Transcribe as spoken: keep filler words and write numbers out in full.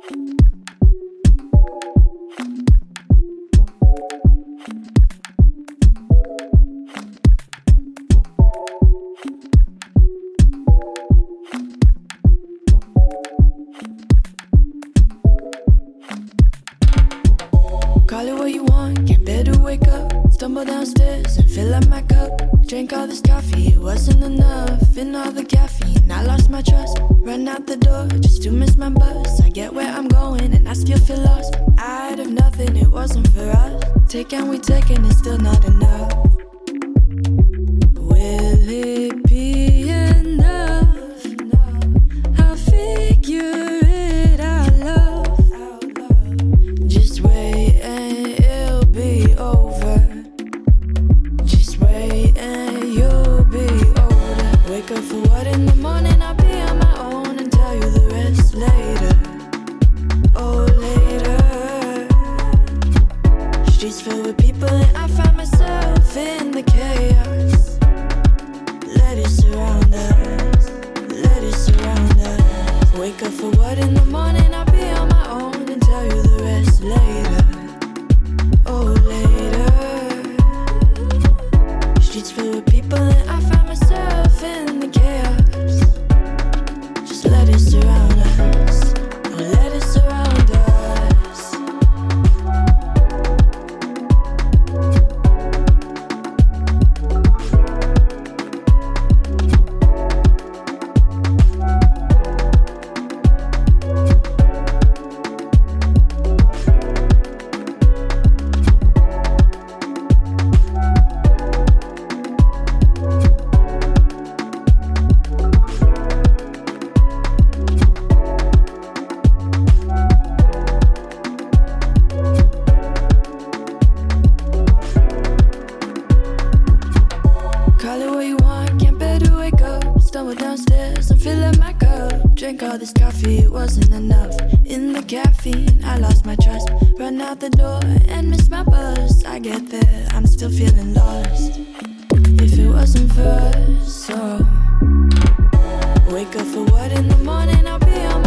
Call it what you want, can't bear to wake up. Stumble downstairs and fill up my cup. Drank all this coffee, it wasn't enough. In all the caffeine, I lost my trust. Run out the door just to miss my bus. I get where I'm going and I still feel lost. Out of nothing, it wasn't for us. Take and we take and it's still not enough. Will it be enough? I'll figure it out, love. Just wait and it'll be over. Just wait and you'll be older. Wake up for what in the morning? I'll be on my own and tell you the rest later. Oh, later. Streets filled with people and I find myself in the chaos. Let it surround us. Let it surround us. Wake up for what in the morning? I'll be on my own and tell you the rest later. Oh, later. Streets filled with people and I find myself in the chaos. Just let it surround us. Oh, let it surround us. Call it what you want, can't bear to wake up. Stumble downstairs and fill up my cup. Drank all this coffee, it wasn't enough. In the caffeine, I lost my trust. Run out the door and miss my bus. I get there, I'm still feeling lost. If it wasn't for us, so wake up for what in the morning? I'll be on my